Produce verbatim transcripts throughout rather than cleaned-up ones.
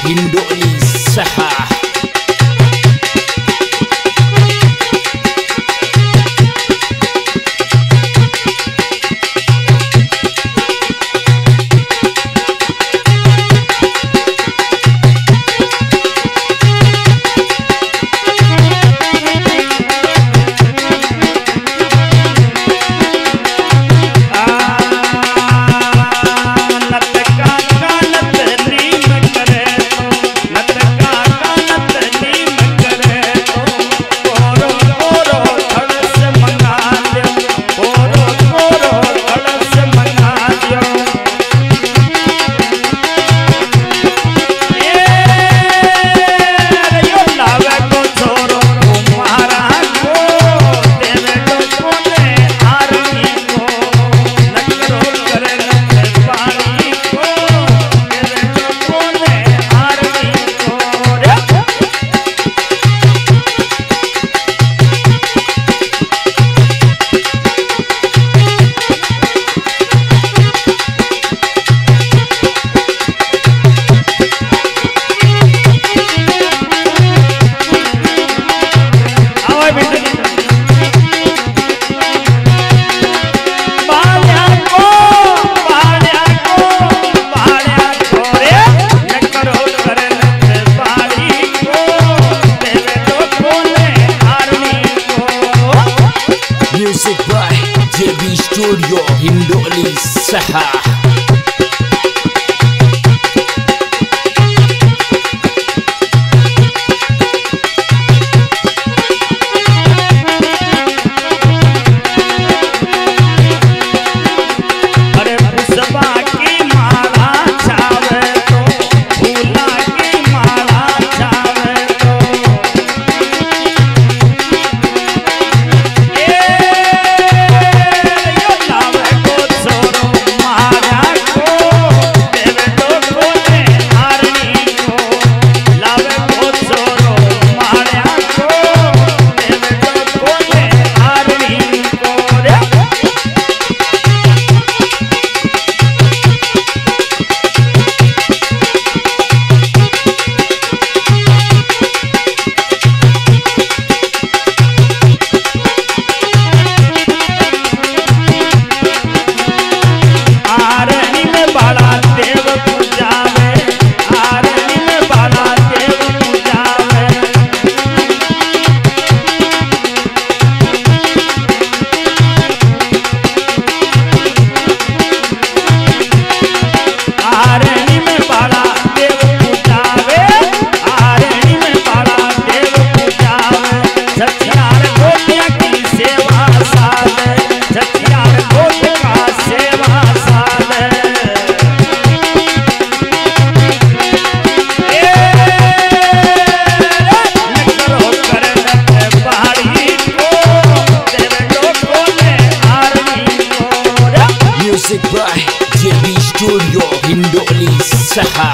हिंडोली सहा। Music by J B Studio Hindoli Saha। Music by J B Studio Hindoli Saha।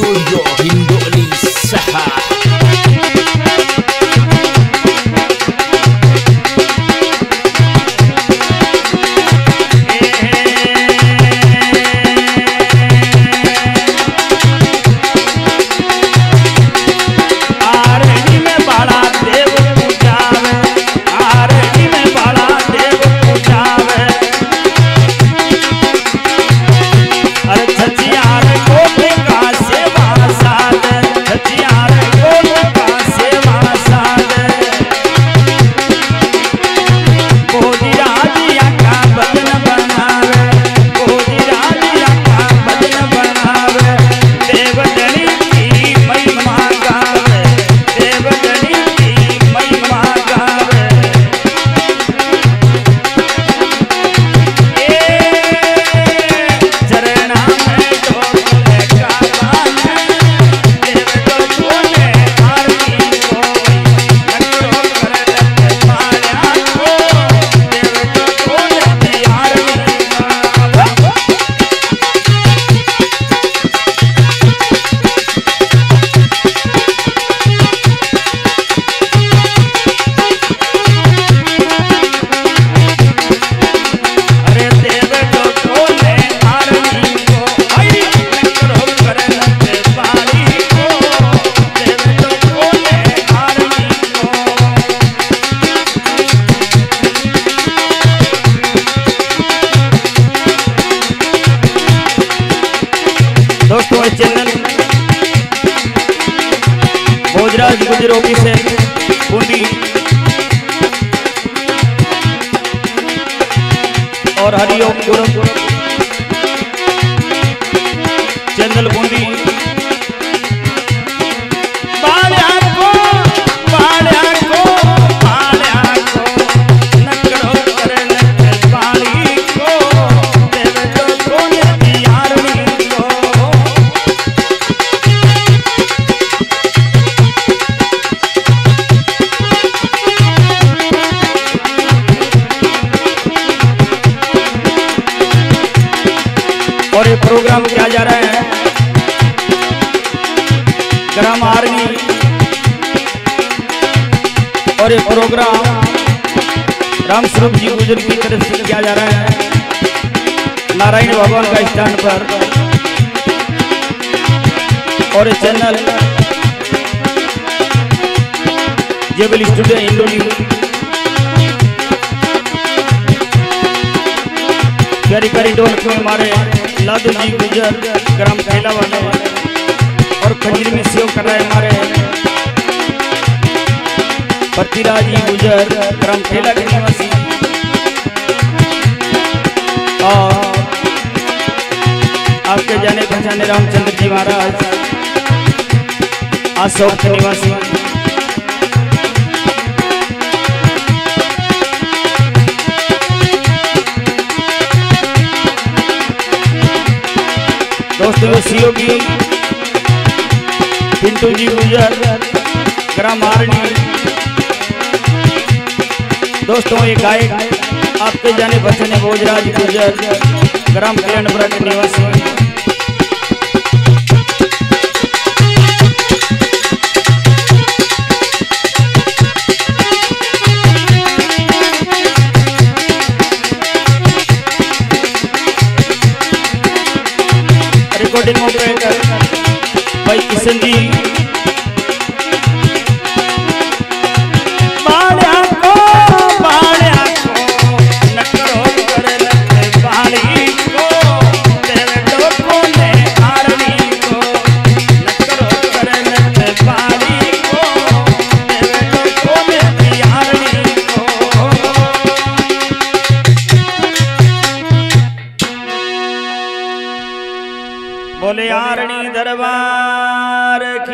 Studio Hindoli Saha. दोस्तों इस channel Bhojraj गुजर office है बूंदी और Hariom channel Bundi और ये प्रोग्राम किया जा रहा है ग्राम आर्मी और ये प्रोग्राम राम स्वरूप जी गुजर की तरफ से किया जा रहा है नारायण भगवान का स्थान पर। और ये चैनल जेबल स्टूडियो हिंडोली प्यारी प्यारी डोल को हमारे लादू जी गुजर ग्राम थैला वाले और खजीर में सेव कर रहे हैं हमारे पृथ्वीराज जी गुजर ग्राम थैला के निवासी और आपके जाने पहचाने रामचंद्र जी महाराज आसौर के निवासी। दोस्तों सीओ की पिंटू जी गुजर ग्राम आरणी। दोस्तों ये गायक आपके जाने पहचाने भोजराज गुजर ग्राम कल्याणपुरा के निवासी। रिकॉर्डिंग ऑपरेटर भाई किशन जी। बाड़ा को बाड़ा को नकरो कर लगे बाली को तेरे डोको ने आरनी को नकरो कर लगे बाली को तेरे डोको ने आरनी को। बोले आरणी दरबार